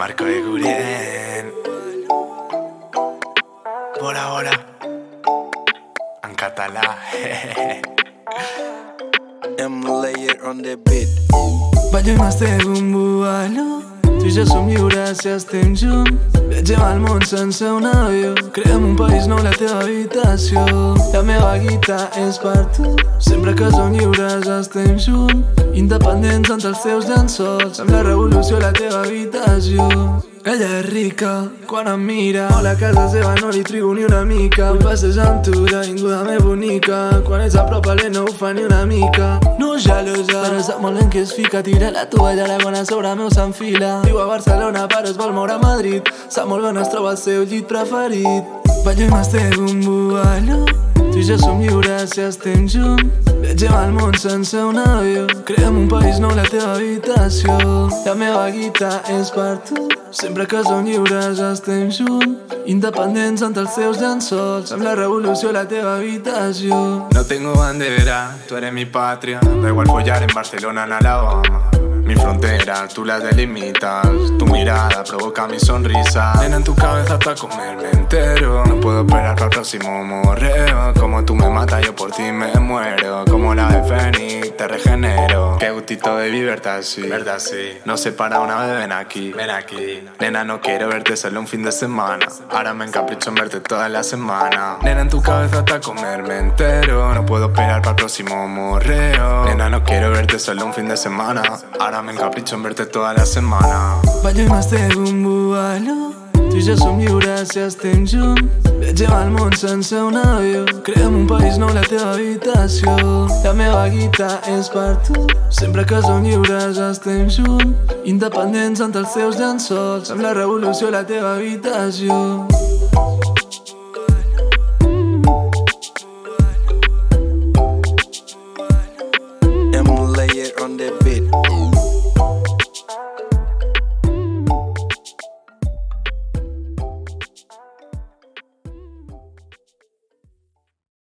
Marco de Guren. Bola, bola. En català. M-Layer on the beat. Ballo i mastego un buballo. Tu i jo som lliures si estem junts. Viatgem al món sense un avió. Creem un país nou a la teva habitació. La meva guita és per tu. Sempre que som lliures estem junts. Independents entre els teus llençols. Amb la revolució a la teva habitació. Ella és rica, quan em mira a casa seva no li trigo ni una mica. Vull passejar amb tu, l'avinguda més bonica. Quan ets a prop a no ho fa ni una mica. No gelosa, però sap molt ben que es fica. Tira la toalla, la bona sobre meu s'enfila. Viu a Barcelona però es vol moure a Madrid. Sap molt ben es troba al seu llit preferit. Ballo i mastego un buballo. Tu i jo som lliures si estem junts. Viatgem al món sense un avió. Creem un país nou a la teva habitació. La meva guita és per tu. Sempre que som lliures estem junts. Independents entre els teus llençols. Amb la revolució a la teva habitació. No tengo bandera, tú eres mi patria. Da igual follar en Barcelona, en Alabama. Mi frontera, tú la delimitas. Tu mirada provoca mi sonrisa. Nena, en tu cabeza hasta comerme entero. No puedo esperar para el próximo morreo. Como tú me matas, yo por ti me muero. Como la de Fénix, te regenero. Qué gustito de viverte así, verdad sí. No se para una vez, ven aquí, ven aquí. Nena, no quiero verte solo un fin de semana. Ahora me encapricho en verte toda la semana. Nena, en tu cabeza hasta comerme entero. No puedo esperar para el próximo morreo. Nena, no quiero verte solo un fin de semana. Ahora me encapricho en verte toda la semana. Ballo i mastego un buballo. Tu i jo som lliures si estem junts. Viatgem al món sense un avió. Creem un país nou a la teva habitació. La meva guita és per tu. Sempre que som lliures estem junts. Independents entre els teus llençols. Amb la revolució a la teva habitació.